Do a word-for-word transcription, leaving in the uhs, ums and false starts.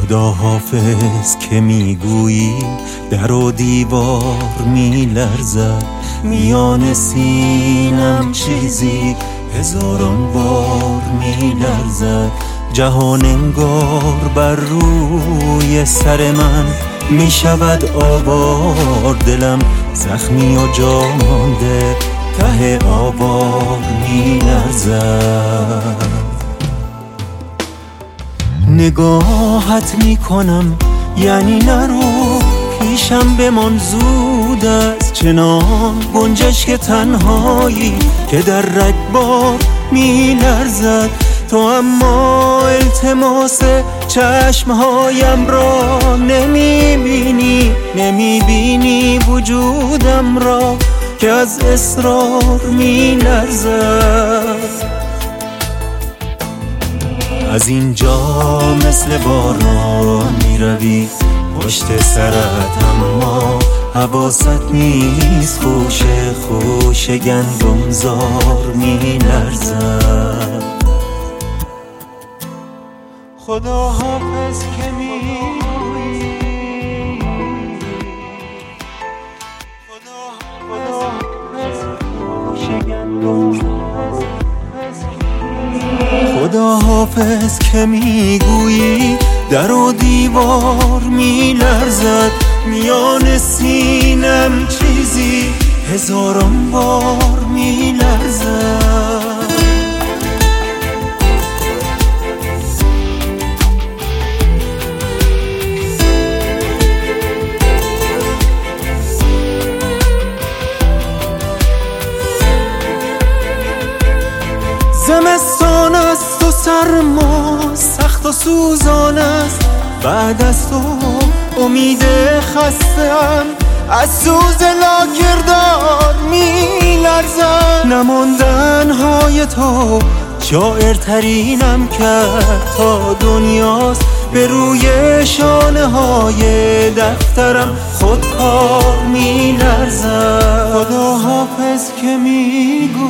خدا حافظ که میگویی در و دیوار میلرزد، میان سینم چیزی هزاران بار میلرزد. جهان انگار بر روی سر من میشود آوار، دلم زخمی و جا مانده ته آوار میلرزد. نگاهت میکنم یعنی نرو پیشم بمان، زود است چنان گنجشک تنهایی که در رگبار میلرزد. تو اما التماس چشمهایم را نمیبینی، نمیبینی وجودم را که از اصرار میلرزد. از اینجا مثل باران میروی پشت سرت، اما حواست نیست، خوش خوش گندمزار میلرزد. خدا حافظ که میگویی، خدا حافظ خوش گندمزار، خدا حافظ که میگویی در و دیوار میلرزد، میان سینم چیزی هزاران بار میلرزد. زمستان است و سرما سخت و سوزان است، بعد از تو امید خسته‌ام از سوز لاکردار میلرزم. نماندن های تو شاعرترینم کرد تا دنیاست، به روی شانه های دفترم خودکار میلرزم. خدا حافظ که میگو